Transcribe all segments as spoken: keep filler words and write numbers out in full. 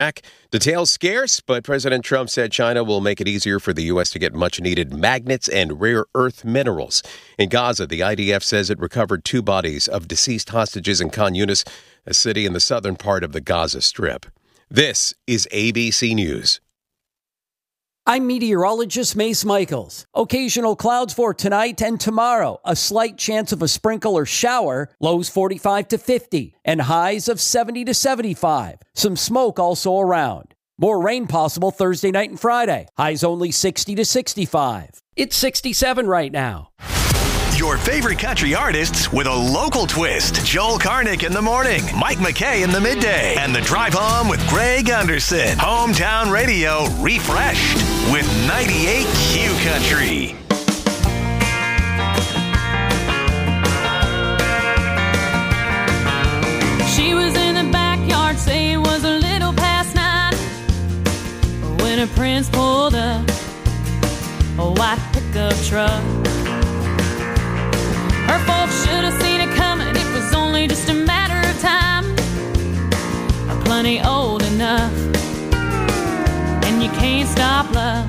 Details scarce, but President Trump said China will make it easier for the U S to get much-needed magnets and rare earth minerals. In Gaza, the I D F says it recovered two bodies of deceased hostages in Khan Yunis, a city in the southern part of the Gaza Strip. This is A B C News. I'm meteorologist Mace Michaels. Occasional clouds for tonight and tomorrow. A slight chance of a sprinkle or shower. Lows forty-five to fifty and highs of seventy to seventy-five. Some smoke also around. More rain possible Thursday night and Friday. Highs only sixty to sixty-five. It's sixty-seven right now. Your favorite country artists with a local twist. Joel Karnick in the morning, Mike McKay in the midday, and the drive home with Greg Anderson. Hometown radio refreshed with ninety-eight Q Country. She was in the backyard, say it was a little past nine, when her prince pulled up a white pickup truck. Her folks should have seen it coming, it was only just a matter of time. I'm plenty old enough, and you can't stop love.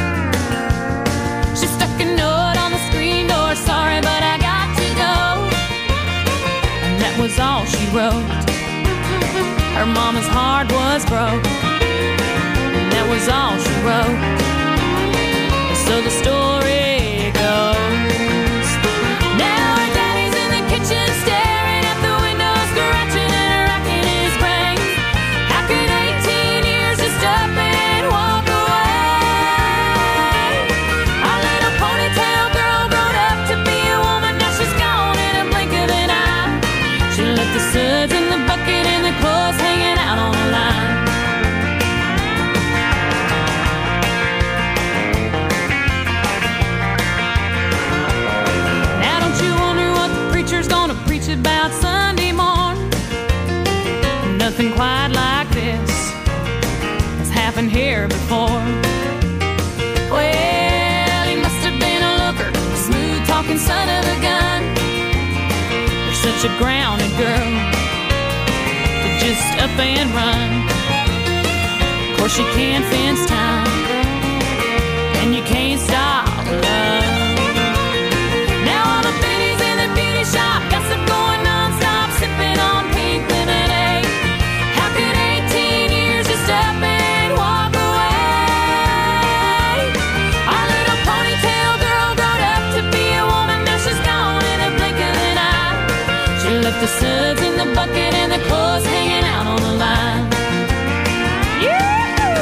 She stuck a note on the screen door, sorry but I got to go. And that was all she wrote. Her mama's heart was broke, and that was all she wrote. And so the story goes. Staring at the window, scratching and racking his brain. How could eighteen years just up and walk away? Our little ponytail girl grown up to be a woman, now she's gone in a blink of an eye. She left the suds in the bucket and the clothes hanging out on the line. Now don't you wonder what the preacher's gonna preach about Sunday morning? Nothing quite like this has happened here before. Well, he must have been a looker, a smooth talking son of a gun. You're such a grounded girl to just up and run. Of course you can't fence time, and you can't stop love. Shop, gossip going non-stop, sipping on pink lemonade. How could eighteen years just up and walk away? Our little ponytail girl grown up to be a woman, now she's gone in a blink of an eye. She left the suds in the bucket and the clothes hanging out on the line. Yeah!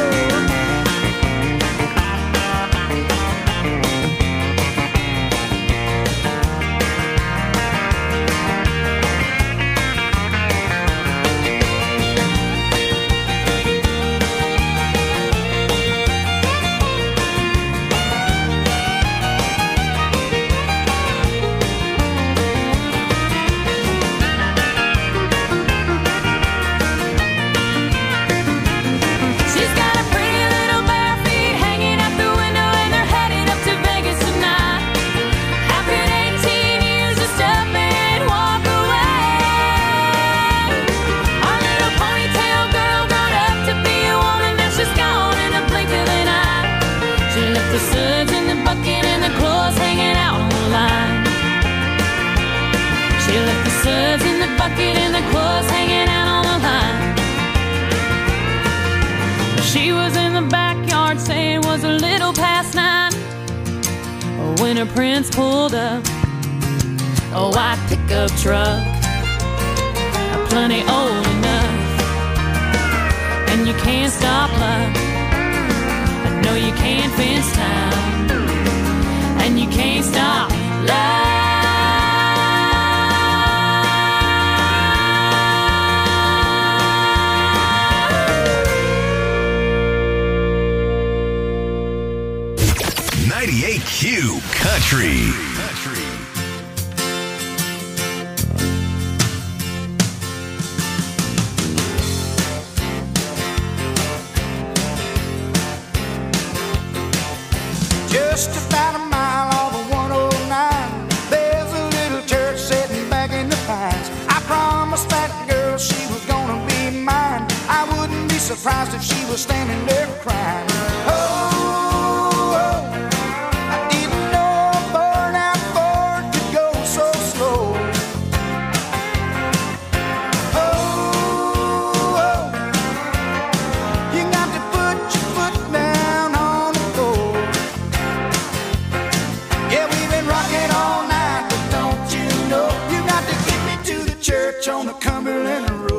The suds in the bucket and the clothes hanging out on the line. She left the suds in the bucket and the clothes hanging out on the line. She was in the backyard saying it was a little past nine, when her prince pulled up a white pickup truck. Plenty old enough, and you can't stop love. No, you can't fence time, and you can't stop love. ninety-eight Q Country. Country. Just about a mile off of one oh nine, there's a little church sitting back in the pines. I promised that girl she was gonna be mine. I wouldn't be surprised surprised if she was standing there crying. Oh, oh, I didn't know a burnout Ford could go so slow. Oh, oh, you got to put your foot down on the floor. Yeah, we've been rocking all night, but don't you know you got to get me to the church on the Cumberland Road.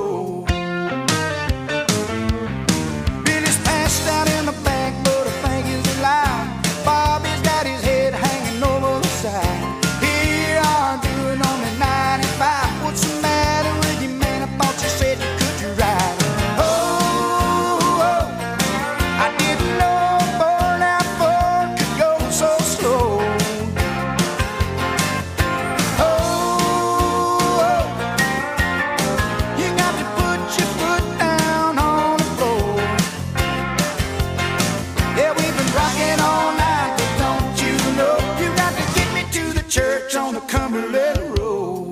Billy's passed out in the back, but I think he's alive. Bobby's got his head hanging over the side. Here you are doing only ninety-five. What's the matter with you, man? I thought you said you could ride. Oh, oh, I didn't know a burnout Ford could go so slow. Oh, oh, you got to put your foot down on the floor. Yeah, we've been rocking all night, but don't you know you got to get me to the church on the Cumberland Road.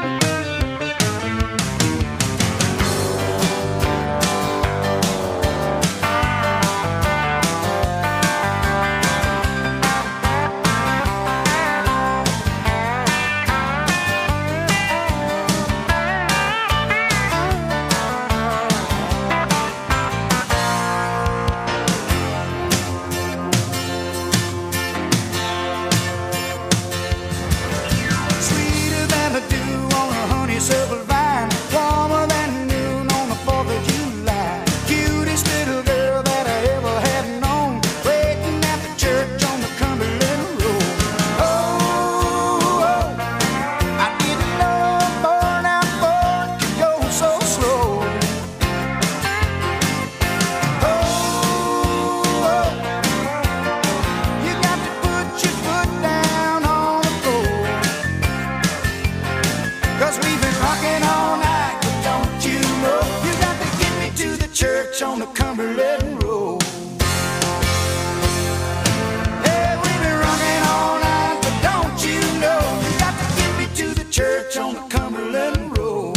Sweeter than a dew on a honeysuckle vine, warmer than noon on the fourth of July. Cutest little girl that I ever had known, waiting at the church on the Cumberland Road. Oh, oh, I didn't know a burnout Ford could go so slow. Oh, oh, you got to put your foot down on the floor. Cause we've been rocking all night, but don't you know you got to get me to the church on the Cumberland Road. Yeah, we've been rocking all night, but don't you know you got to get me to the church on the Cumberland Road.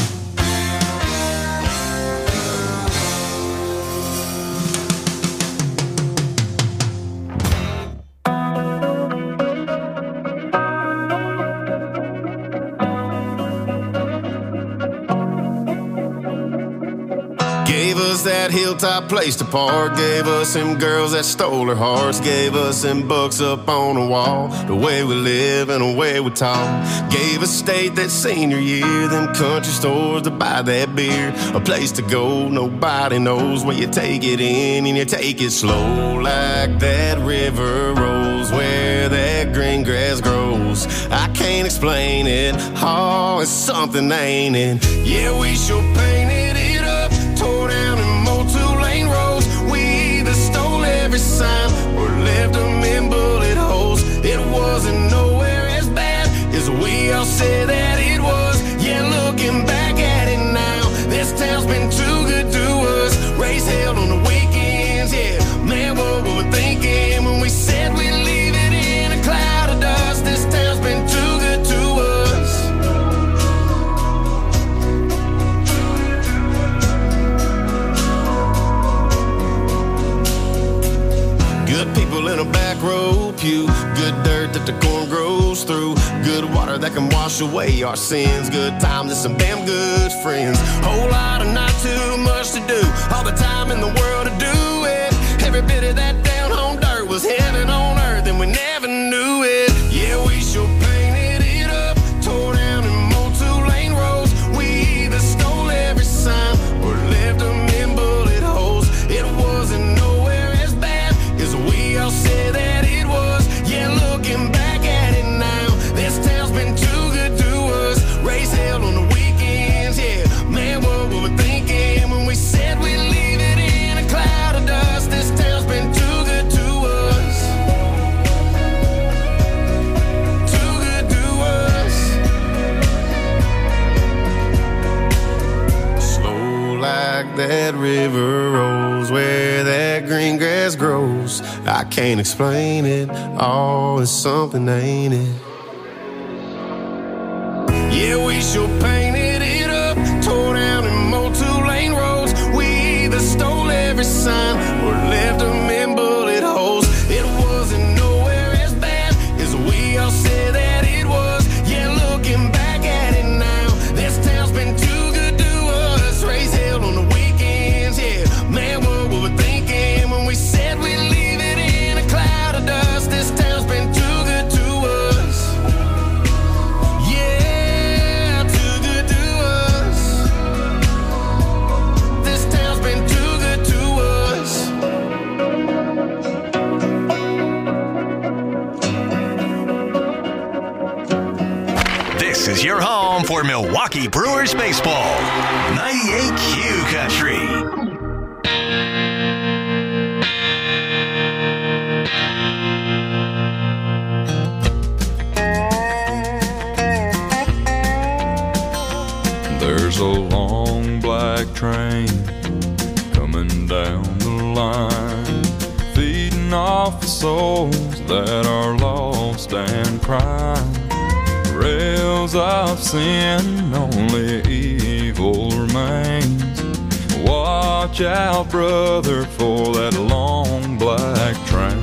Gave us that hilltop place to park. Gave us them girls that stole our hearts. Gave us them books up on the wall. The way we live and the way we talk. Gave us state that senior year. Them country stores to buy that beer. A place to go, nobody knows where you take it in and you take it slow. Like that river rolls where that green grass grows. I can't explain it. Oh, it's something, ain't it? Yeah, we sure painted it up. Tore down and mowed two-lane roads. We either stole every sign or left them in bullet holes. It wasn't nowhere as bad as we all said that it was. Yeah, looking back at it now, this town's been too good to us. Race held on the weekends, yeah. Man, what were we thinking when we said we'd leave it in a cloud of dust? This town's been too good to us. Good people in a back row pew. Good dirt that the corn grows through. Good water that can wash away our sins. Good times and some damn good friends. Whole lot of not too much to do. All the time in the world to do it. Every bit of that down home dirt was heaven on earth and we never knew it. Yeah, we sure painted it up. Tore down and mowed two-lane roads. We either stole every sign or left them in bullet holes. It wasn't nowhere as bad as we all said that it was. Yeah, looking back at it now, this town's been too good to us. Race held on the weekends, yeah. Man, what were we thinking when we said we'd leave it in a cloud of dust? This town's been too good to us. Too good to us. Slow like that river rolls where that green grass grows. I can't explain it. Oh, it's something, ain't it? Yeah, we sure painted it up. Tore down and mowed two-lane roads. We either stole every sign or left them in bullet holes. It wasn't nowhere as bad as we all said that it was. Yeah, looking back at it now, this town's been too good to us. Raise hell on the weekends, yeah. Man, what were we thinking when we said we'd leave it in a cloud of dust? This town's been too good to us. Yeah, too good to us. This town's been too good to us. This is your home for Milwaukee Brewers baseball. ninety-eight Q Country. There's a long black train coming down the line, feeding off the souls that are lost and crying. Rails of sin, only evil remains. Watch out, brother, for that long black train.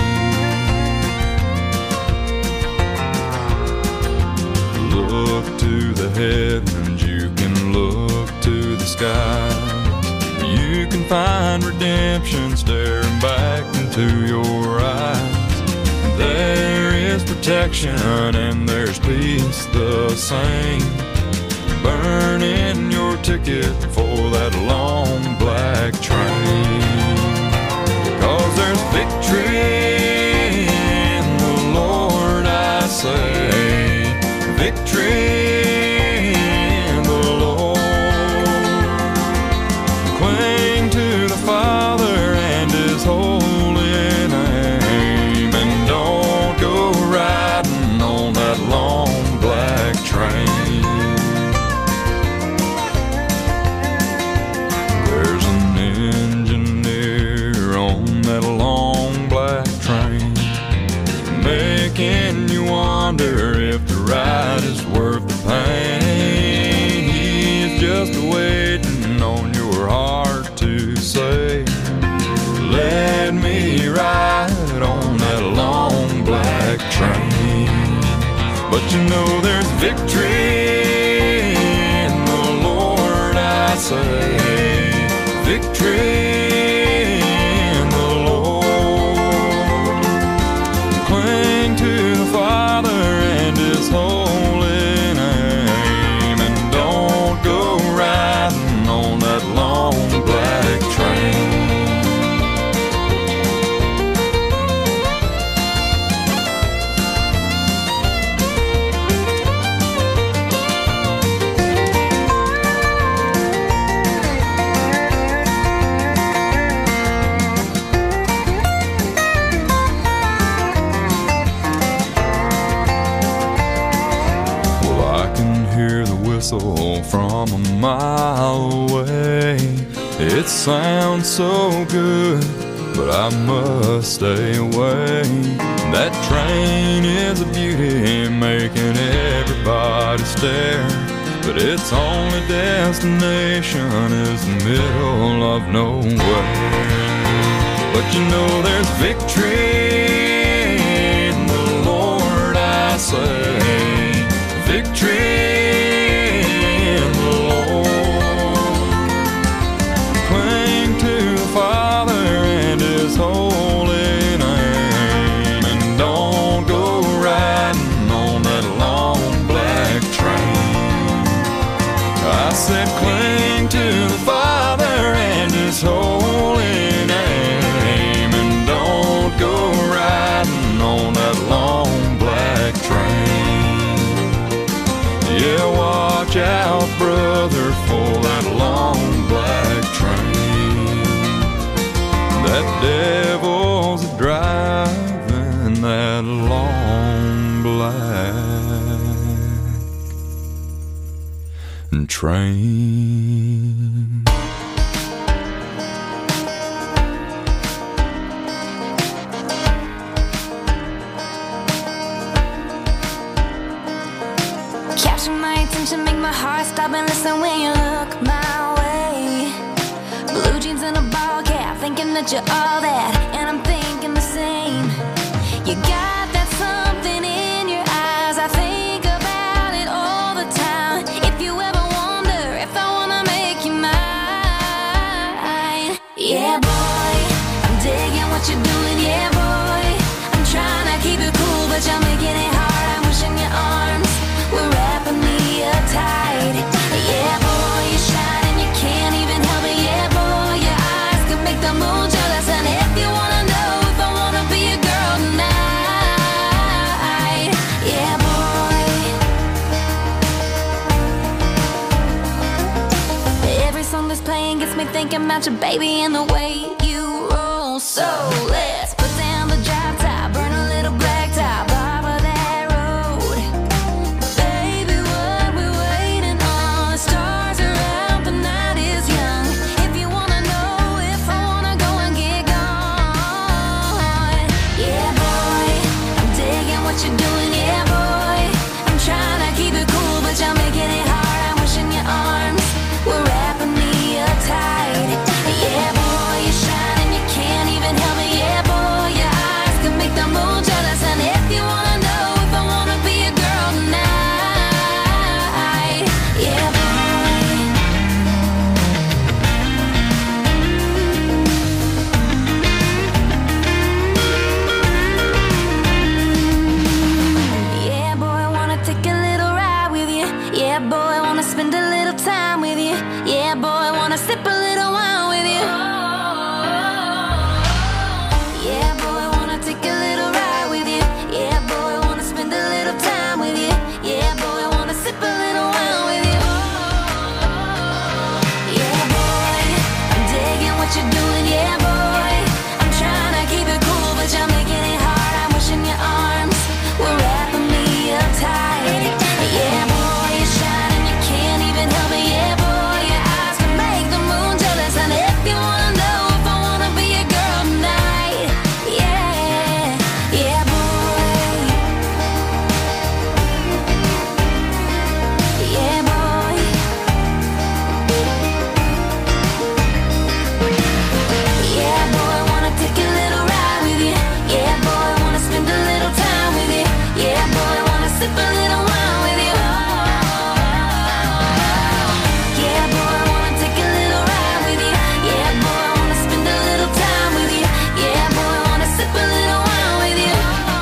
Look to the heavens, you can look to the skies. You can find redemption staring back into your eyes. There is protection and there's peace the same. Burning your ticket for that long black train. Cause there's victory in the Lord, I say. Victory in the Lord. Cling to the Father and His holy name, and don't go riding on that long black train. There's an engineer on that long black train, making you wonder if the ride is worth the pain. He's just waiting on your heart to say, let me ride on that long black train. But you know there's victory in the Lord, I say. Victory in the Lord. Cling to the Father and His holy name, and don't go riding on that long black train. From a mile away, it sounds so good, but I must stay away. That train is a beauty, making everybody stare, but its only destination is the middle of nowhere. But you know there's victory in the Lord, I say. Victory. Holy name, and don't go riding on that long black train. I said cling to the Father and His holy name, and don't go riding on that long black train. Yeah, watch out, brother, for that long black train. That devil's driving that long black train. Capture my attention, make my heart stop and listen when you look my way. Blue jeans and a ball cap, think wishing that you're all that, and I'm thinking the same. You got that something in your eyes, I think about it all the time. If you ever wonder if I wanna make you mine, yeah boy, I'm digging what you're doing, yeah boy. I'm trying to keep it cool, but you're making it hard. I'm wishing your arms were wrapping me up tight. Yeah boy, you shine and you can't even help it. Yeah boy, your eyes can make the moon jealous. And if you wanna know if I wanna be a girl tonight, yeah boy. Every song that's playing gets me thinking about your baby and the way you roll. So let's put down the drop top, burn a little black top, off of that road. Baby, what we waiting on? The stars are out, the night is young. If you wanna know if I wanna go and get gone, yeah boy, I'm digging what you're doing, yeah boy. I'm trying to keep it cool, but you're making it hard. I'm wishing your arms were wrapping me up tight. Yeah boy, you shine and you can't even help it. Yeah boy, your eyes can make the moon jealous. And if you wanna know if I wanna be a girl tonight, yeah boy. Yeah boy, wanna take a little ride with you. Yeah boy, wanna spend a little time with you. Yeah boy, wanna sip a little wine with you. Yeah boy, wanna take a little ride with you. Yeah boy, wanna spend a little time with you. Yeah boy, wanna sip a little wine with you. Yeah boy, I'm digging what you're doing. Yeah boy, I'm trying to keep it cool, but you're making it hard. I'm wishing your arms were wrapping me up tight. Yeah boy, you shine and you can't even help it. Yeah boy, your eyes can make the moon jealous. And if you wanna know if I wanna be a girl tonight, yeah, yeah boy, yeah boy, yeah boy, wanna take a little ride with you. Yeah boy, wanna spend a little time with you. Yeah boy, wanna sip a little wine with you. Yeah boy, wanna take a little ride with you. Yeah boy, wanna spend a little time with you. Yeah boy, wanna sip a little wine with you.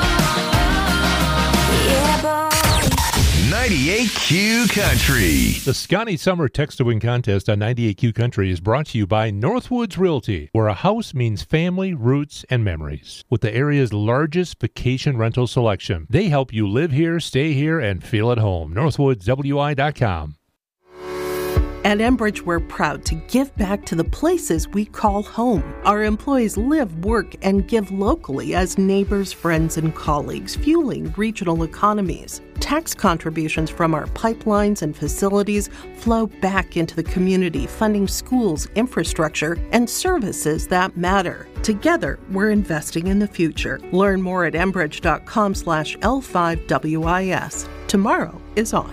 Yeah boy. ninety-eight Q Country. The Scotty Summer Text to Win contest on ninety-eight Q Country is brought to you by Northwoods Realty, where a house means family, roots, and memories. With the area's largest vacation rental selection, they help you live here, stay here, and feel at home. Northwoods W I dot com. At Enbridge, we're proud to give back to the places we call home. Our employees live, work, and give locally as neighbors, friends, and colleagues, fueling regional economies. Tax contributions from our pipelines and facilities flow back into the community, funding schools, infrastructure, and services that matter. Together, we're investing in the future. Learn more at enbridge dot com slash L five W I S. Tomorrow is on.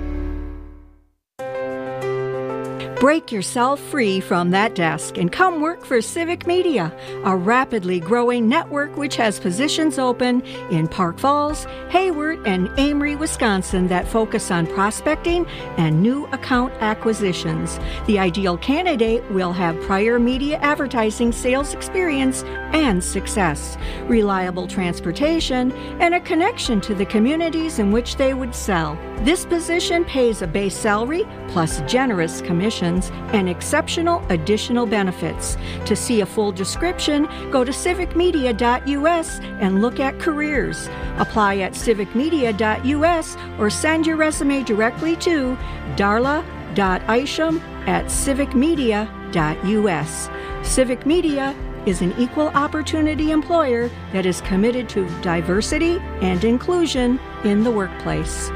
Break yourself free from that desk and come work for Civic Media, a rapidly growing network which has positions open in Park Falls, Hayward, and Amory, Wisconsin that focus on prospecting and new account acquisitions. The ideal candidate will have prior media advertising sales experience and success, reliable transportation, and a connection to the communities in which they would sell. This position pays a base salary plus generous commissions and exceptional additional benefits. To see a full description, go to civic media dot U S and look at careers. Apply at civic media dot U S or send your resume directly to darla dot isham at civic media dot U S. Civic Media is an equal opportunity employer that is committed to diversity and inclusion in the workplace.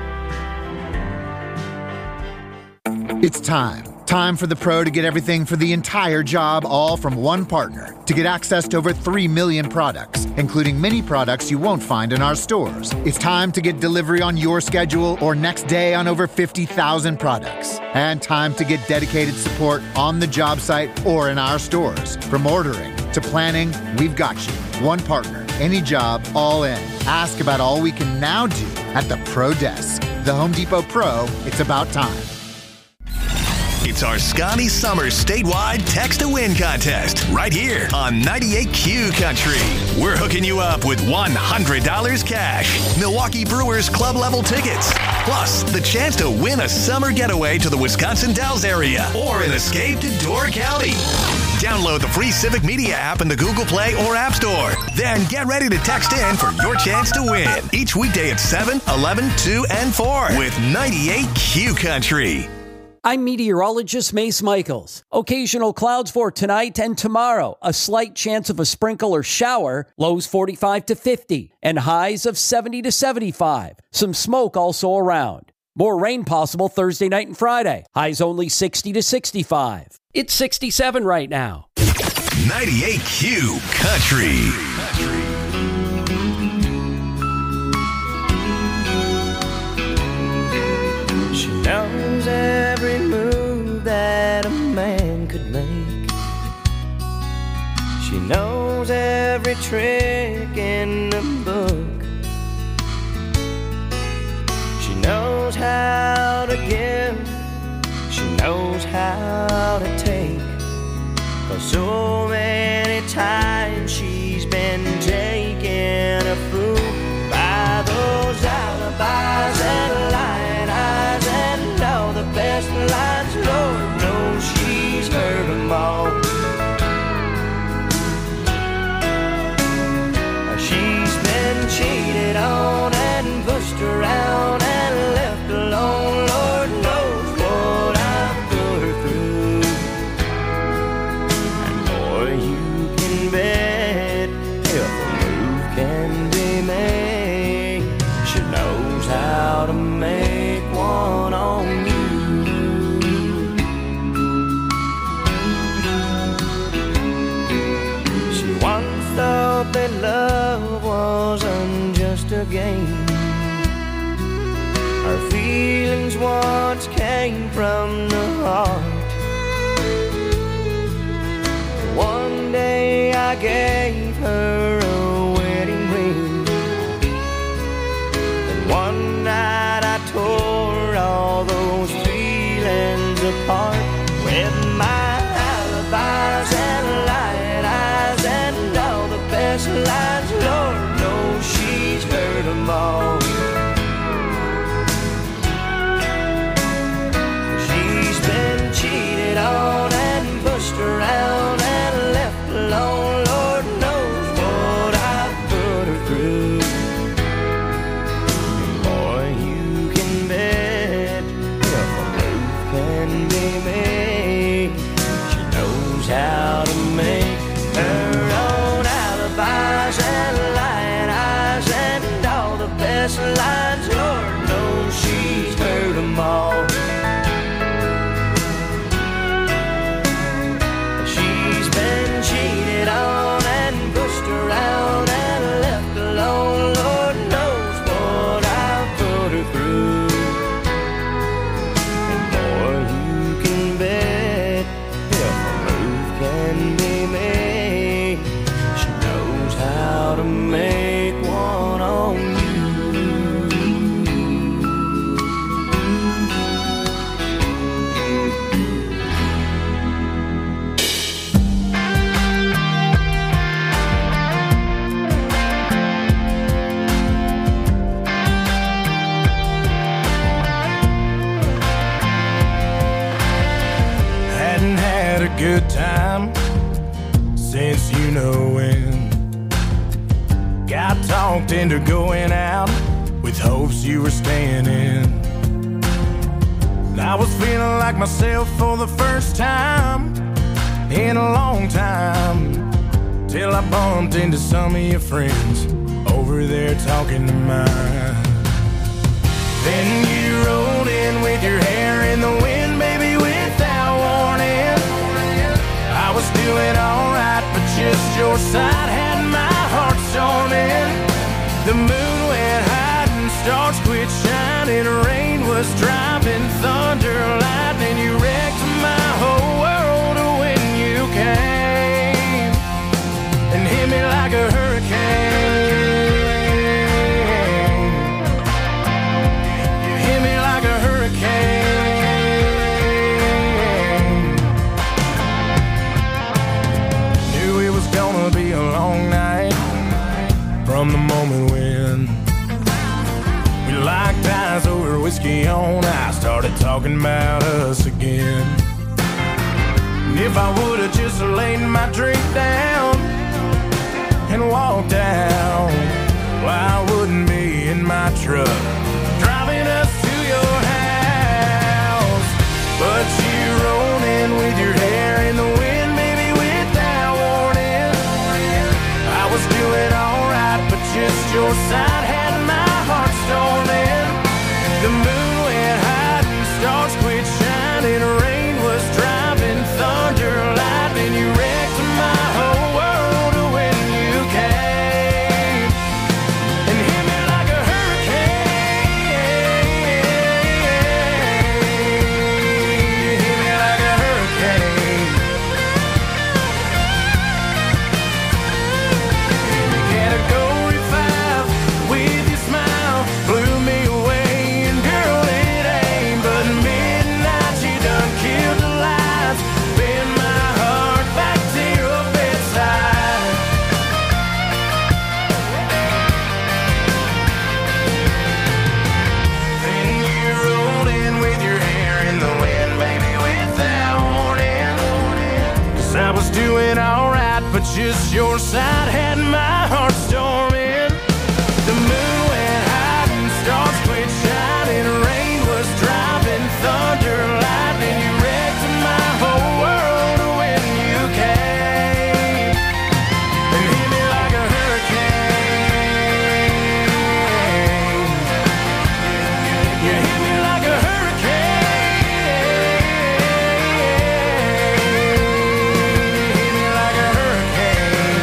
It's time. Time for the pro to get everything for the entire job, all from one partner. To get access to over three million products, including many products you won't find in our stores. It's time to get delivery on your schedule or next day on over fifty thousand products. And time to get dedicated support on the job site or in our stores. From ordering, To planning, we've got you. One partner, any job, all in. Ask about all we can now do at the Pro Desk. The Home Depot Pro, it's about time. It's our Scotty Summers statewide Text to Win contest right here on ninety-eight Q Country. We're hooking you up with one hundred dollars cash, Milwaukee Brewers club level tickets, plus the chance to win a summer getaway to the Wisconsin Dells area or an escape to Door County. Download the free Civic Media app in the Google Play or App Store. Then get ready to text in for your chance to win each weekday at seven, eleven, two, and four with ninety-eight Q Country. I'm meteorologist Mace Michaels. Occasional clouds for tonight and tomorrow. A slight chance of a sprinkle or shower. Lows forty-five to fifty and highs of seventy to seventy-five. Some smoke also around. More rain possible Thursday night and Friday. Highs only sixty to sixty-five. It's sixty-seven right now. ninety-eight Q Country. She knows every move that a man could make. She knows every trick in the book. She knows how to give. She knows how to take. 'Cause so many times she's been taken a fool by those alibis and lying eyes and all the best lines. Lord knows she's heard them all. She's been cheated on and pushed around and left alone. Lord knows what I've put her through. And boy, you can bet if a move can be made, she knows how to make one on you. She once thought that love wasn't just a game. Her feelings once came from the heart. One day I gave her a wedding ring, and one night I tore all those feelings apart with my alibis and lying eyes and all the best lines. Lord knows she's heard them all. She's been cheated on and pushed around and left alone. Lord knows what I've put her through. And boy, you can bet if a move can be made, she knows how to make her own alibis and lying eyes and all the best lines. Lord knows she's heard them all. She's been cheated on and pushed around and left alone. Lord knows what I've put her through. And boy, you can bet if a move can be made, she knows how to make one on you. Hadn't had a good time since you know when. Got talked into going out with hopes you were staying in. I was feeling like myself for the first time in a long time, till I bumped into some of your friends over there talking to mine. Then you rolled in with your hair in the wind, baby, without warning. I was doing alright, but just your side had my heart storming. The moon went high and stars quit shining. Rain was driving, thunder, lightning. You wrecked my whole world when you came. like a hurricane. You hit me like a hurricane. Knew it was gonna be a long night from the moment when we locked eyes over whiskey on ice, started talking about us again. And if I would've just laid my drink down and walked out, well, I wouldn't be in my truck driving us to your house. But you rolled in with your hair in the wind, baby, without warning. I was doing alright, but just your side had my heart storming. The moon went high and stars quit shining. Rain was driving, thunder, lightning. You wrecked my whole world when you came and hit me like a hurricane. You hit me like a hurricane. Category five with your smile blew me away. And girl, it ain't but midnight. You done killed the lights, bend my heart back to your bedside. Then you rolled in with your hair in the wind, baby, without warning. 'Cause I was doing alright, but just your side had my heart storming. The moon went high and stars quit shining. Rain was driving, thunder, lightning. You wrecked my whole world when you came and hit me like a hurricane. You hit me like a hurricane. You hit me like a hurricane.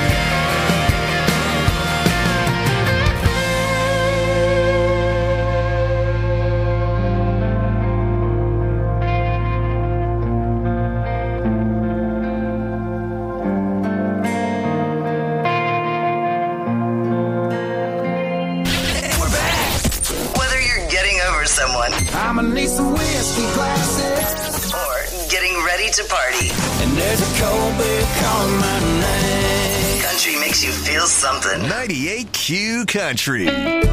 Whether you're getting over someone I'ma need some whiskey glasses or getting ready to party, and there's a cold beer calling my name. country makes you feel something. ninety-eight Q Country.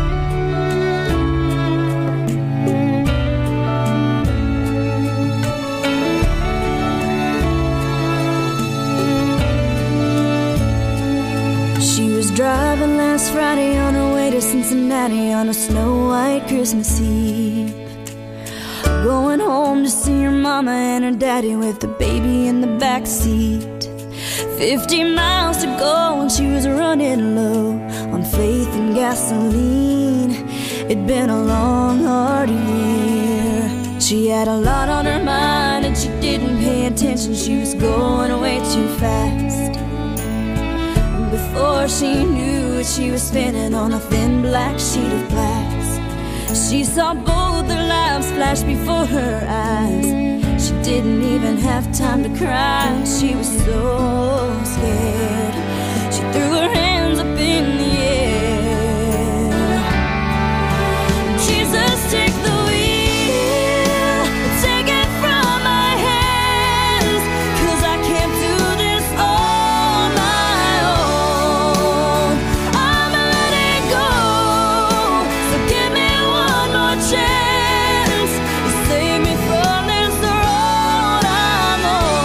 She was driving last Friday on her way to Cincinnati on a snow-white Christmas Eve. Going home to see her mama and her daddy with the baby in the back seat. Fifty miles to go and she was running low on faith and gasoline. It'd been a long, hard year. She had a lot on her mind and she didn't pay attention. She was going way too fast. Before she knew it, she was spinning on a thin black sheet of glass. She saw both their lives flash before her eyes. She didn't even have time to cry. She was so scared. She threw her hands up in the air. Jesus, take the wheel, take it from my hands, 'cause I can't do this on my own. I'm letting go, so give me one more chance to save me from this road I'm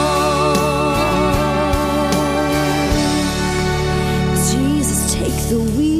on. Jesus, take the wheel.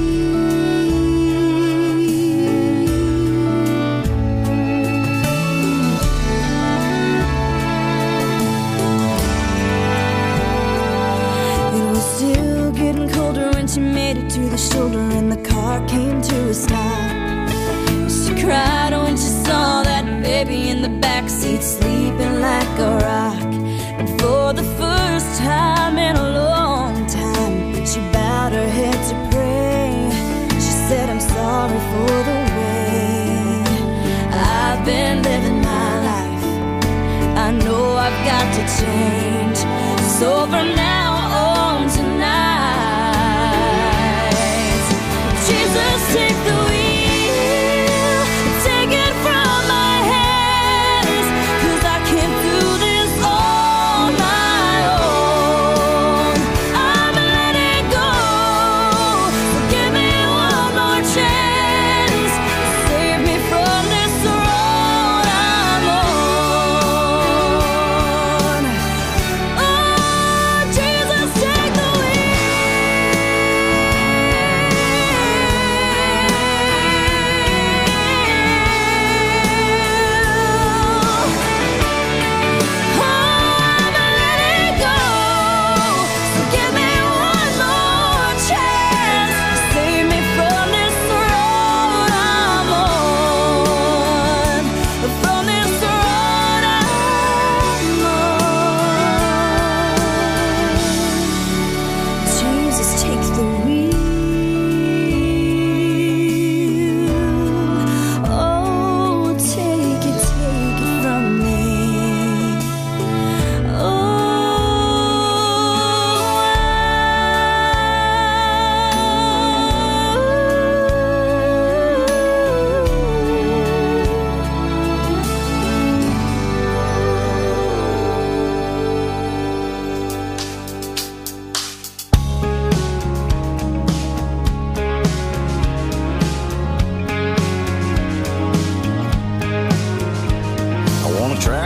It was still getting colder when she made it to the shoulder and the car came to a stop. She cried when she saw that baby in the backseat sleeping like a rock. And for the first time in a long time, she bowed her head to pray. She said, I'm sorry for the way I've been living my life. I know I've got to change. So from now on tonight,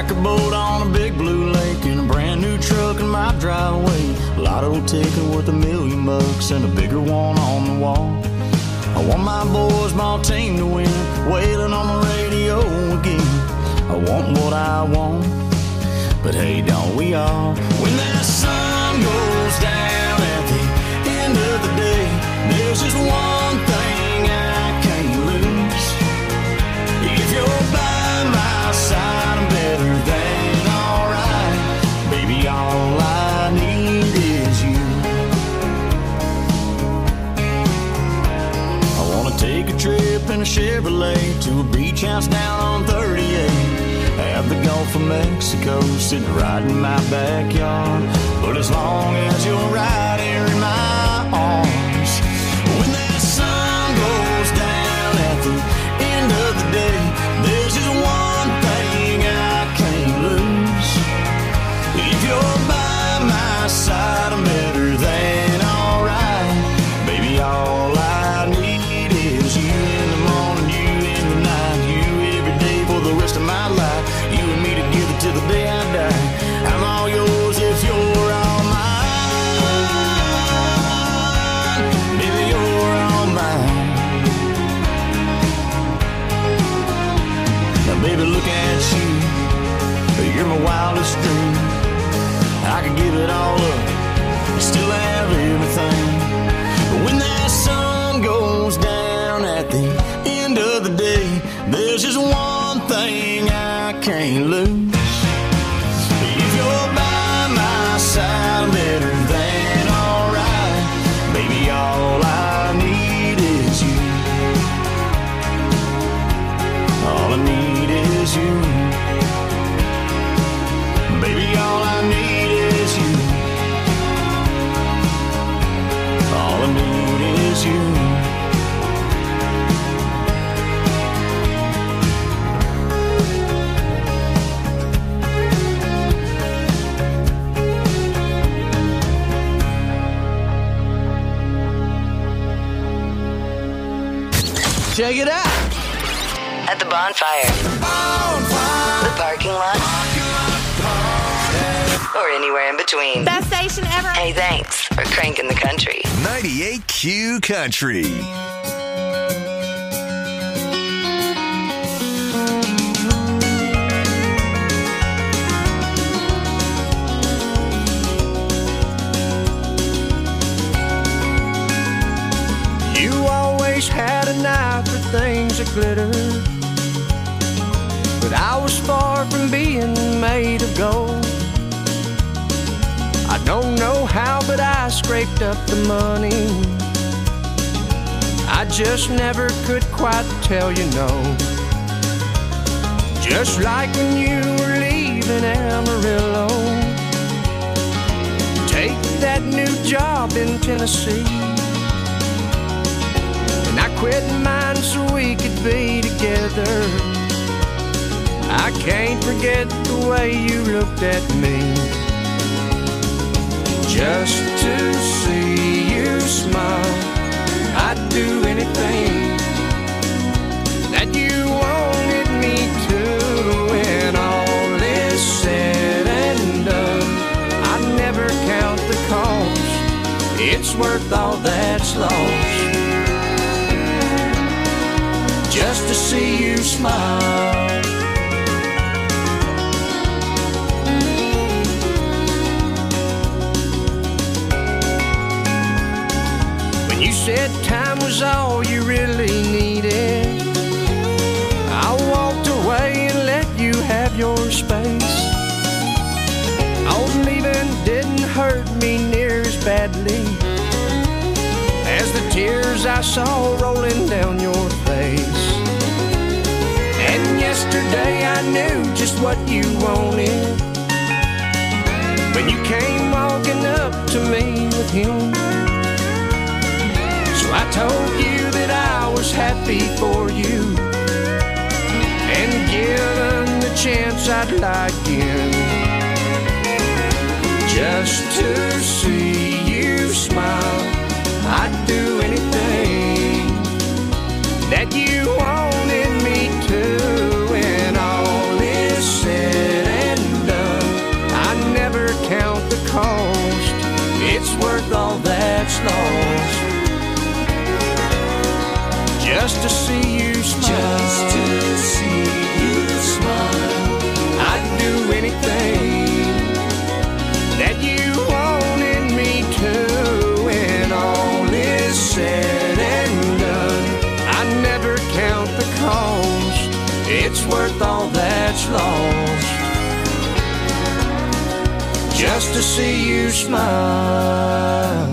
like a boat on a big blue lake in a brand new truck in my driveway. Lotto ticket worth a million bucks and a bigger one on the wall. I want my boys, my team to win, wailing on the radio again. I want what I want, but hey, don't we all? When that sun goes down at the end of the day, there's just one thing I can't lose. If you're by my side, I'm better than alright. Baby, all I need is you. I wanna take a trip in a Chevrolet to a beach house down on thirty-eight. Have the Gulf of Mexico sitting right in my backyard. But as long as you're right here in my arms, when that sun goes down at the end of the day, there's just one thing I can't lose. If you're by my side, I'm better than alright. Baby, all I need is you in the morning, you in the night, you every day for the rest of my life. You and me together till the day I die. I'm all yours if you're all mine. Baby, you're all mine. Now, baby, look at you. You're my wildest dream. I could give it all up and still have everything. But when that sun goes down at the end of the day, there's just one thing I can't lose. If you're by my side, I'm better than alright. Baby, all I need is you. All I need is you. Baby, all I need is you. All I need is you. Check it out. At the bonfire. bonfire. The parking lot. Or anywhere in between. Best station ever. Hey, thanks for cranking the country. ninety-eight Q Country. You always had an eye for things that glitter, but I was far from being made of gold. I don't know how, but I scraped up the money. I just never could quite tell you no. Just like when you were leaving Amarillo, take that new job in Tennessee. And I quit mine so we could be together. I can't forget the way you looked at me. Just to see you smile, I'd do anything that you wanted me to. When all is said and done, I'd never count the cost. It's worth all that's lost, just to see you smile. You said time was all you really needed. I walked away and let you have your space. Oh, leaving didn't hurt me near as badly as the tears I saw rolling down your face. And yesterday I knew just what you wanted when you came walking up to me with him. So I told you that I was happy for you, and given the chance I'd lie again, just to see you smile. I'd do anything that you wanted me to. When all is said lost. Just to see you smile. Just to see you smile. I'd do anything that you wanted me to. When all is said and done, I never count the cost. It's worth all that's lost. Just to see you smile.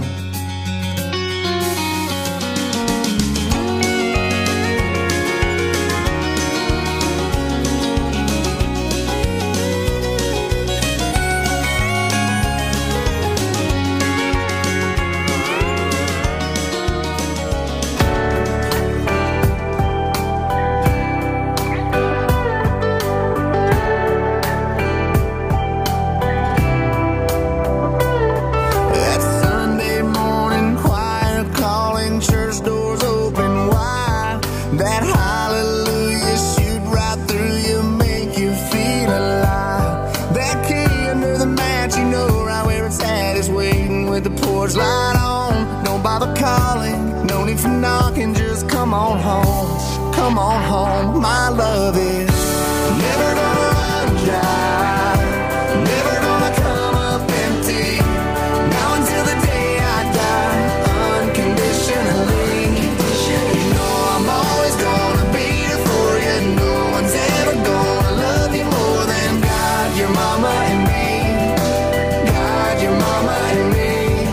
Light on, don't bother calling, no need for knocking, just come on home, come on home. My love is never gonna run dry, never gonna come up empty, now until the day I die, unconditionally. You know I'm always gonna be there for you, no one's ever gonna love you more than God, your mama and me, God, your mama and me.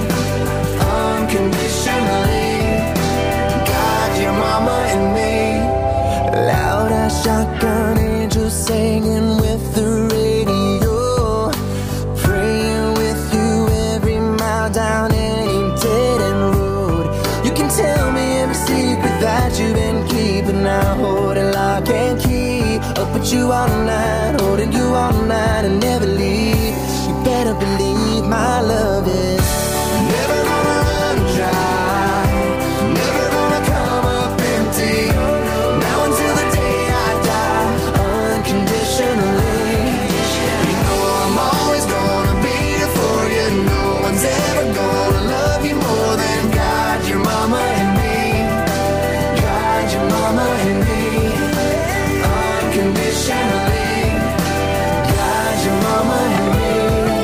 God, your mama and me. Loud as shotgun angels singing with the radio, praying with you every mile down any dead end road. You can tell me every secret that you've been keeping. Now holding lock and key, up with you all night, holding you all night and never leave. You better believe my love is never gonna run dry, never gonna come up empty, now until the day I die, unconditionally. You know I'm always gonna be there for you, no one's ever gonna love you more than God, your mama and me, God, your mama and me, unconditionally, God, your mama and me.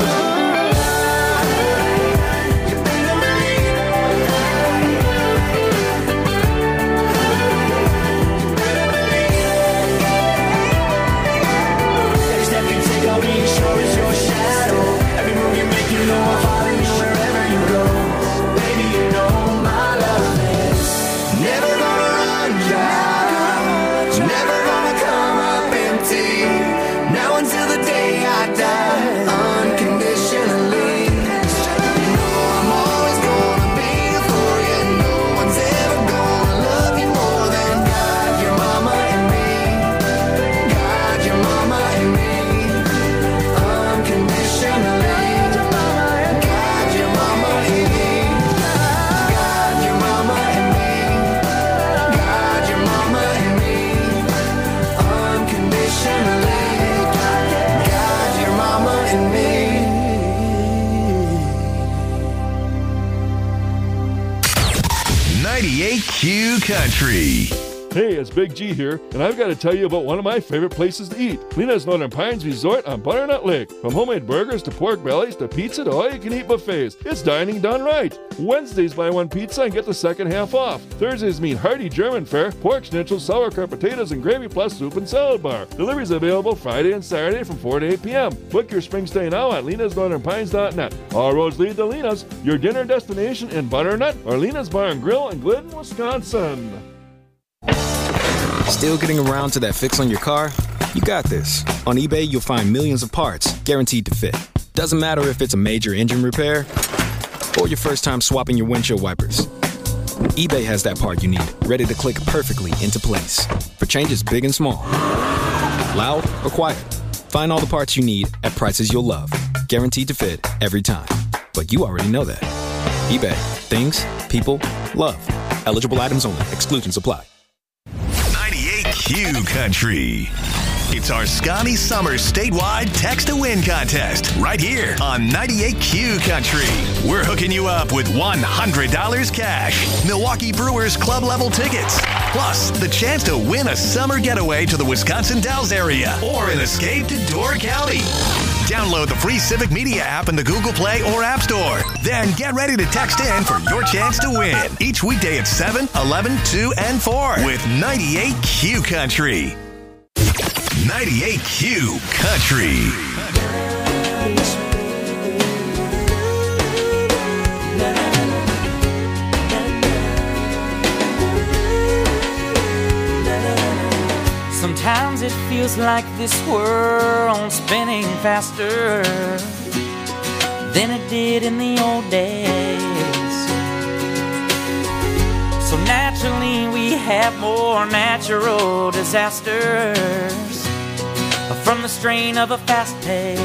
ninety-eight Q Country. Hey, it's Big G here, and I've got to tell you about one of my favorite places to eat, Lena's Northern Pines Resort on Butternut Lake. From homemade burgers to pork bellies to pizza to all-you-can-eat buffets, it's dining done right. Wednesdays buy one pizza and get the second half off. Thursdays meet hearty German fare, pork schnitzel, sauerkraut potatoes, and gravy plus soup and salad bar. Deliveries available Friday and Saturday from four to eight p.m. Book your spring stay now at lenas northern pines dot net. All roads lead to Lena's, your dinner destination in Butternut, or Lena's Bar and Grill in Glidden, Wisconsin. Still getting around to that fix on your car? You got this. On eBay, you'll find millions of parts guaranteed to fit. Doesn't matter if it's a major engine repair or your first time swapping your windshield wipers. eBay has that part you need, ready to click perfectly into place for changes big and small. Loud or quiet, find all the parts you need at prices you'll love. Guaranteed to fit every time. But you already know that. eBay. Things, people, love. Eligible items only. Exclusions apply. ninety-eight Q Country. It's our Scotty Summers statewide Text to Win contest right here on ninety-eight Q Country. We're hooking you up with one hundred dollars cash, Milwaukee Brewers club level tickets, plus the chance to win a summer getaway to the Wisconsin Dells area or an escape to Door County. Download the free Civic Media app in the Google Play or App Store. Then get ready to text in for your chance to win each weekday at seven, eleven, two, and four with ninety-eight Q Country. ninety-eight Q Country. Sometimes it feels like this world's spinning faster than it did in the old days. So naturally we have more natural disasters from the strain of a fast pace.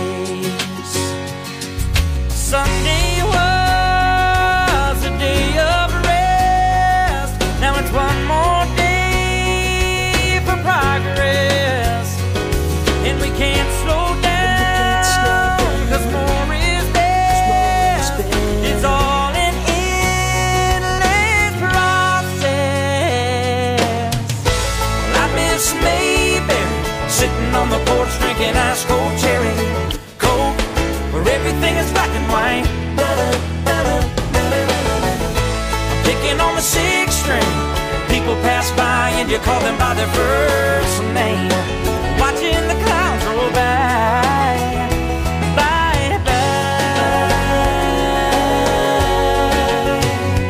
Sunday was a day of rest. Now it's one more day for progress, and we can't slow down, cause more is best. It's all an endless process. Well, I miss Mayberry, sitting on the porch drinking ice cold cherry coke, where everything is black and white. I'm picking on the sixth string. People pass by and you call them by their first name. Watching the clouds roll by, by, by.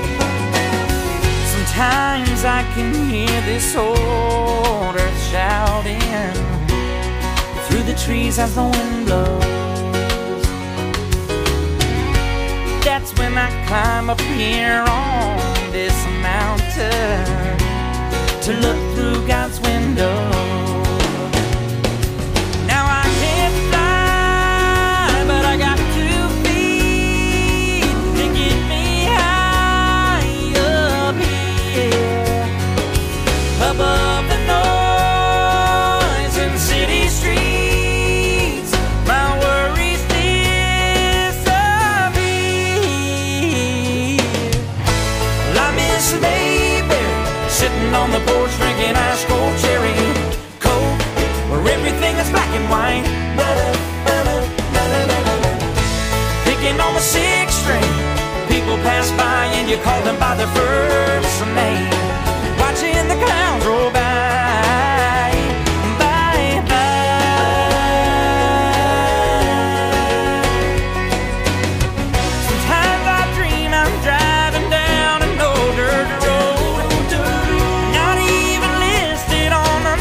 Sometimes I can hear this old earth shouting through the trees as the wind blows. That's when I climb up here on this mountain to look through God's window. Now I can't fly, but I got two feet to get me high up here, above the noise in city streets. My worries disappear. Well, I miss Mayberry, sitting on the porch drinking ice cold cherry coke, where everything is black and white. Picking on the sixth string. People pass by and you call them by their first name. Watching the clouds roll by, by, by. Sometimes I dream I'm driving down an old dirt road, not even listed on the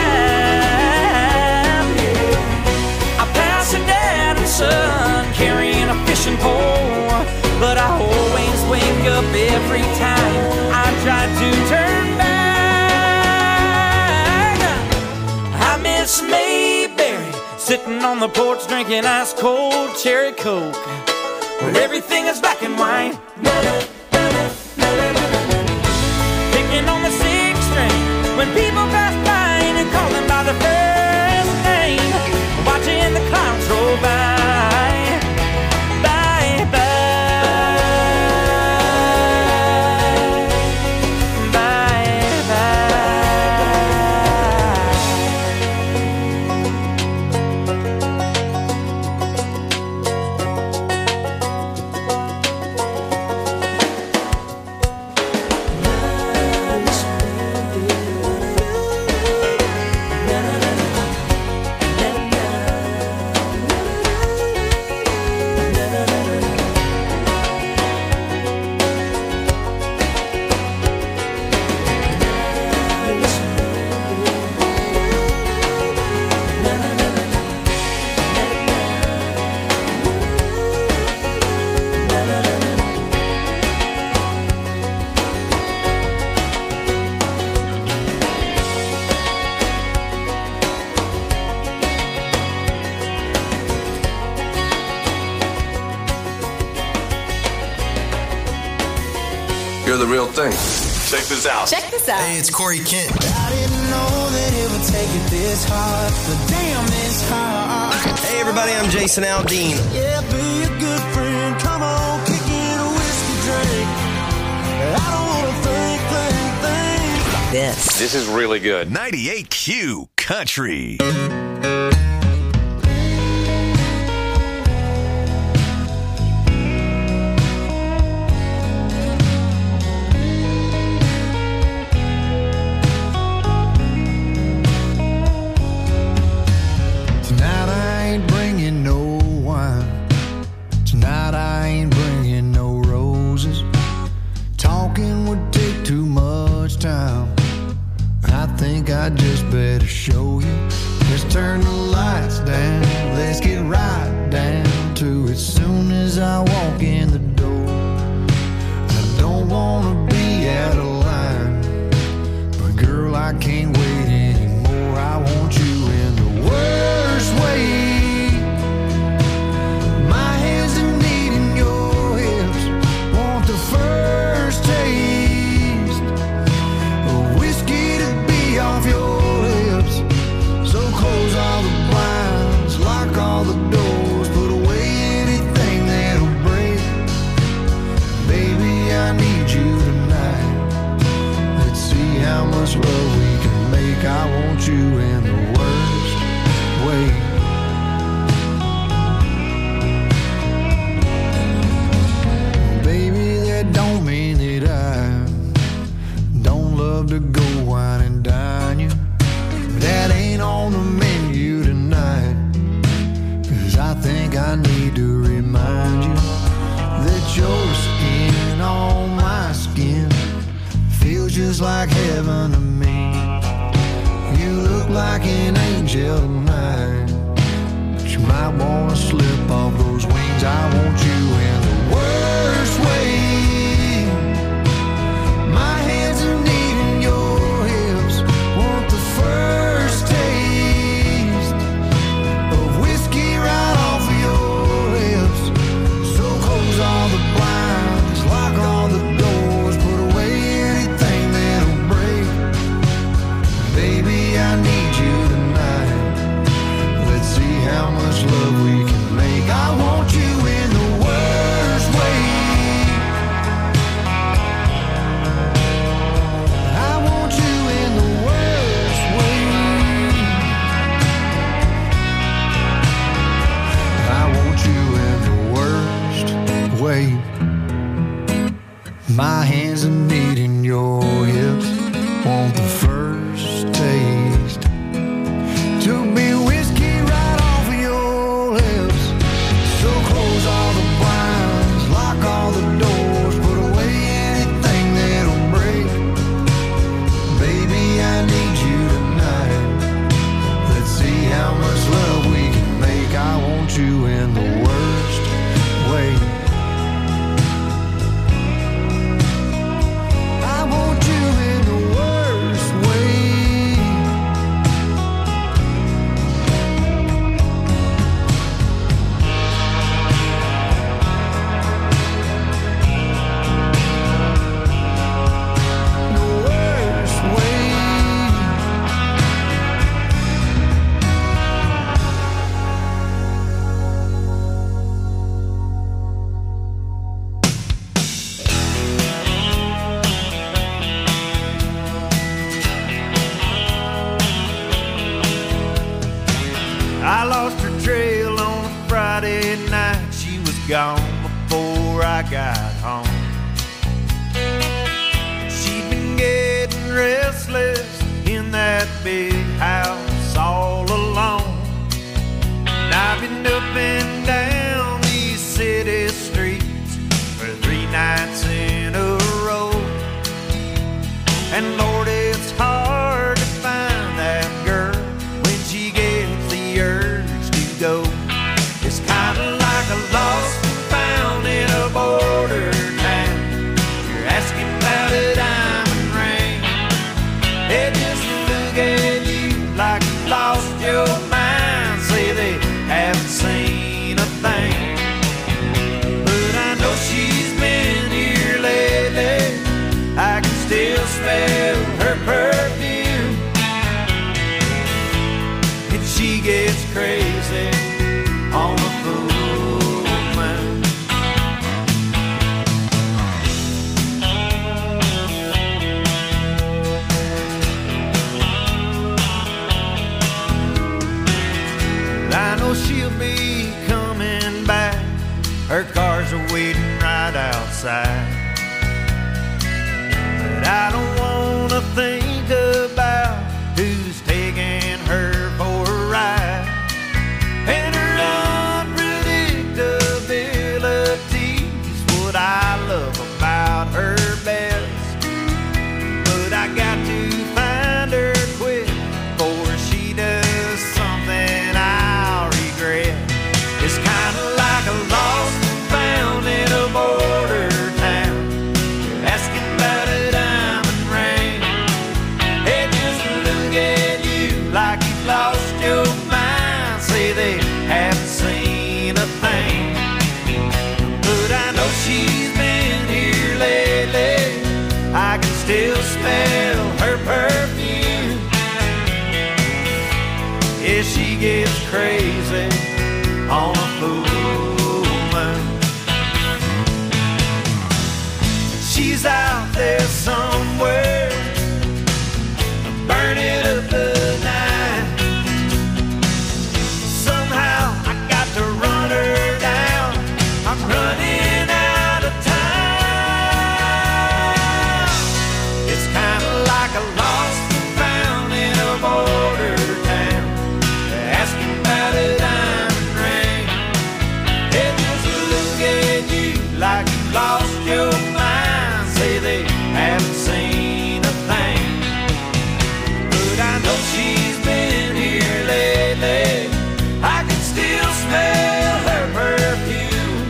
map. I pass a dad and son carrying a fishing pole, but I always wake up every time I try to turn back. I miss Mayberry, sitting on the porch drinking ice cold cherry coke, where everything is black and white. Picking on the sixth string. When people pass by and you call them by their first name. Watching the clouds roll by, by, by, by, You're the real thing. Check this out. Check this out. Hey, it's Corey Kent. I didn't know that it would take it this hard, but damn, it's hard. Hey everybody, I'm Jason Aldean. Yeah, be a good friend. Come on, kick in a whiskey drink. I don't wanna think, think, think. This. This is really good. ninety-eight Q Country. Tonight I ain't bringing no wine. Tonight I ain't bringing no roses. Talking would take too much time. I think I just better show you. Let's turn the lights down. Let's get right down to it. Soon as I walk in the door, I don't wanna be out of line, but girl, I can't wait anymore. I want you in the worst way. My hands are needing your hips. Want the first taste of whiskey to be off your lips. So close all the blinds, lock all the doors, put away anything that'll break. Baby, I need you tonight. Let's see how much love we can make. I want you in the worst way. Baby, that don't mean that I don't love to go wine and dine you. That ain't on the menu tonight. Cause I think I need to remind you that your skin on my skin feels just like heaven to me. You look like an angel tonight, but you might wanna slip off those wings. I want you in the worst way. My hands are needing your hips. Want the first taste of whiskey right off of your lips. So close all the blinds, lock all the doors, put away anything that'll break. Baby, I need you tonight. Let's see how much love we can make. I want you in the worst way. I want you in the worst way. I want you in the worst way. My hands are needing your hips. Want the first taste to be whiskey right off of your lips. So close all the blinds, lock all the doors, put away anything that'll break. Baby, I need you tonight. Let's see how much love we can make. I want you in the worst way. I want you in the worst way. The worst way. I lost her trail on a Friday night. She was gone before I got home. She'd been getting restless in that big house all alone. And I've been up and down these city streets for three nights in a row. And Lord, it's hard to find that girl when she gets the urge to go. It's kind of like a lost and found in a border town. You're asking about a diamond ring. They just look at you like you lost your mind. Say they haven't seen a thing. But I know she's been here lately. I can still smell her perfume. still smell her perfume. Yeah, she gets crazy on a full moon. She's out there somewhere, burning up the night. Somehow I got to run her down. I'm running out of time. It's kind of like a lost and found in a border town, asking about a diamond ring. They just look at you like you lost your mind. Say they haven't seen a thing, but I know she's been here lately. I can still smell her perfume.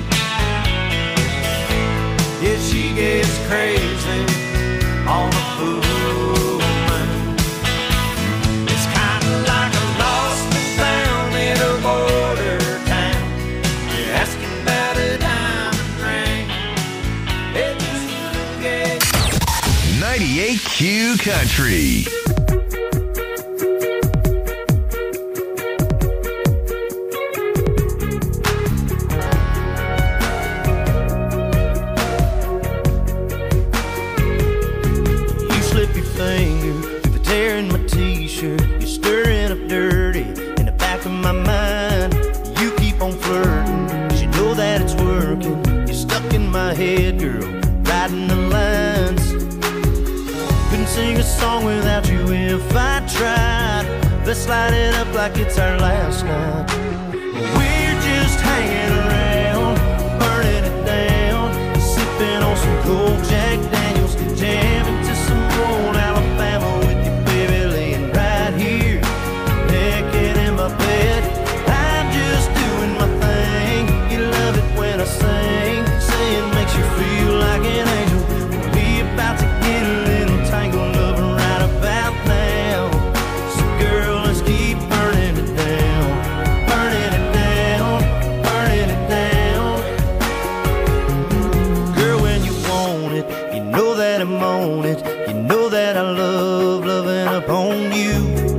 Yeah, she gets crazy on a full moon. It's kind of like a lost and found in a border town. You're asking about a diamond ring. They just look at ninety-eight Q Country. You slip your finger through the tear in my t-shirt. You're stirring up dirty in the back of my mind. You keep on flirting, 'cause you know that it's working. You're stuck in my head, girl, writing the lines. Couldn't sing a song without you if I tried. Let's light it up like it's our last night. We're just hanging around, burning it down, sipping on some cold Jack Daniels, jamming to some old Alabama with you, baby, laying right here, naked in my bed. I'm just doing my thing. You love it when I sing, saying makes you feel like an angel. We about to get a little tangled up right about now. So girl, let's keep burning it down, burning it down, burning it down. Girl, when you want it, you know that I'm on it. You know that I love loving up on you.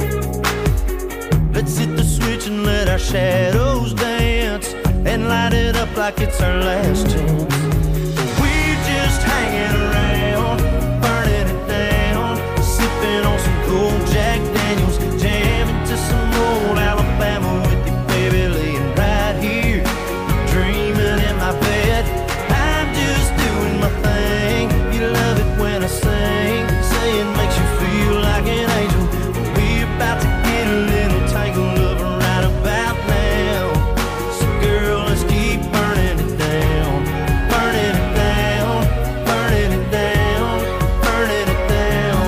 Let's hit the switch and let our shadows dance, and light it up like it's our last chance. We're just hanging around, burning it down, sipping on some cold Jack Daniels, jamming to some old Alabama with you, baby, laying right here, dreaming in my bed. I'm just doing my thing. You love it when I sing, saying makes you feel like an angel. We're about to get a little tangled up right about now. So girl, let's keep burning it down, burning it down, burning it down, burning it down,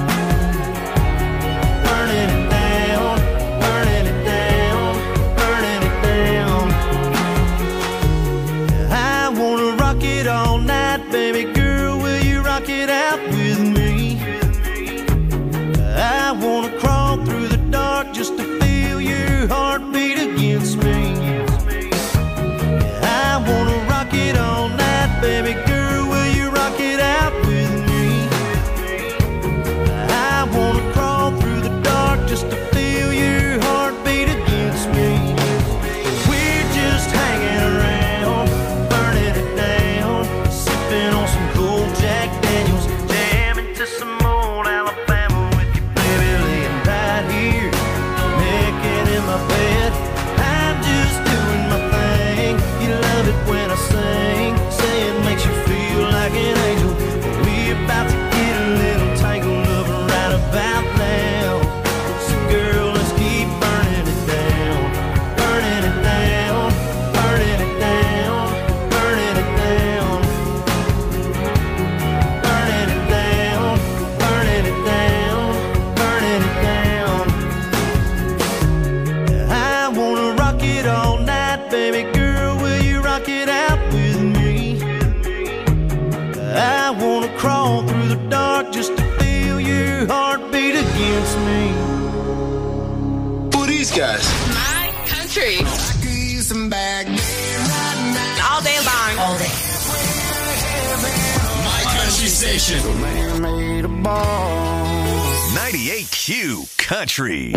burning it down, burning it down, burning it down. I wanna rock it all night, baby girl, will you rock it out with me? I wanna crawl through the dark just to feel your heartbeat against me. I wanna rock it all night, baby girl, will you rock it out with me? I wanna crawl through the dark just to feel your heartbeat against me. We're just hanging around, burning it down, sipping on some cold Jack Daniels, jamming to some old Alabama with you, baby, laying right here, naked in my bed. I'm just doing my thing. You love it when I sing, saying makes you feel like an angel. We're about to get a little tangled up right about now. So girl, let's keep burning it down, burning it down, burning it down, burning it down, burning it down, burning it down, burning it down. I wanna rock it all night, baby girl, will you rock it out with me? I wanna crawl through the dark just to feel your heartbeat against me. Who are these guys? My country. All day long. All day. My country. Country Station. The man made a ball. ninety-eight Q Country.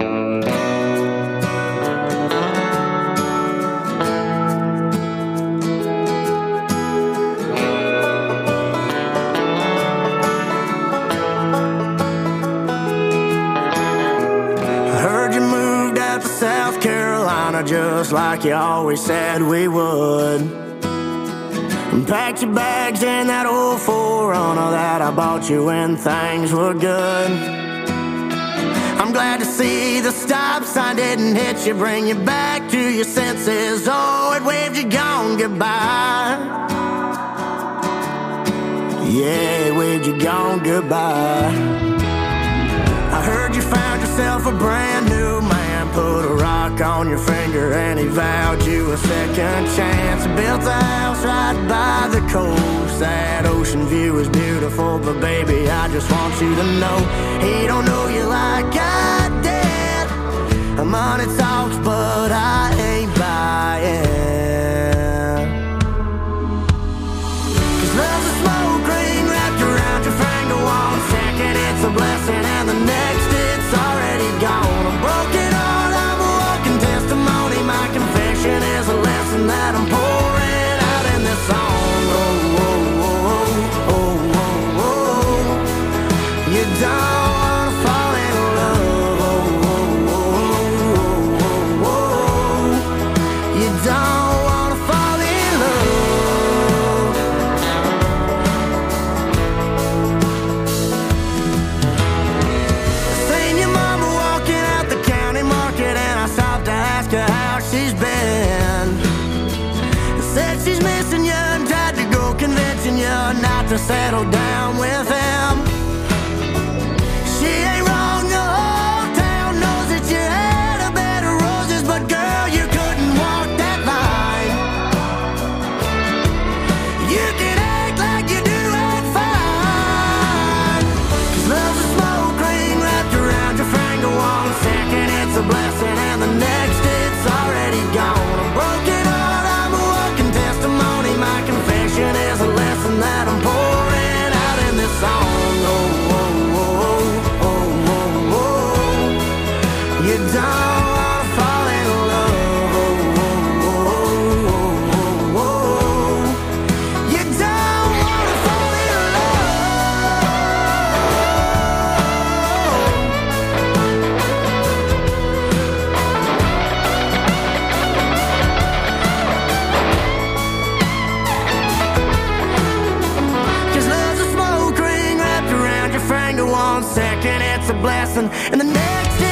South Carolina, just like you always said we would. And packed your bags in that old four runner that I bought you when things were good. I'm glad to see the stop sign didn't hit you, bring you back to your senses. Oh, it waved you gone goodbye. Yeah, it waved you gone goodbye. I heard you found yourself a brand new man. Put a rock on your finger and he vowed you a second chance. Built a house right by the coast. That ocean view is beautiful, but baby, I just want you to know he don't know you like I did. Money talks, but I ain't buying. Cause love's a smoke ring wrapped around your finger. One second it's a blessing and the next it's already gone. I'm broken. My confession is a lesson that I'm pouring out in this song. Oh, oh, oh, oh, oh, oh. You don't wanna fall in love. Oh, oh, oh, oh, oh. You don't wanna fall in love. Seen your mama walking out the county market and I stopped to ask her how she's been. Said she's missing you and tried to go convincing you not to settle down with him. She ain't wrong, the whole town knows that you had a bed of roses, but girl, you couldn't walk that line. You can act like you do it fine. Cause love's a smoke ring wrapped around your finger. One second it's a blessing and the next it's already gone. I'm broken heart, I'm a walking testimony. My confession is a lesson that I'm pouring out in this song. Oh, oh, oh, oh, oh, oh. You don't wanna fall in love. Oh, oh, oh, oh, oh. You don't wanna fall in One second it's a blessing and the next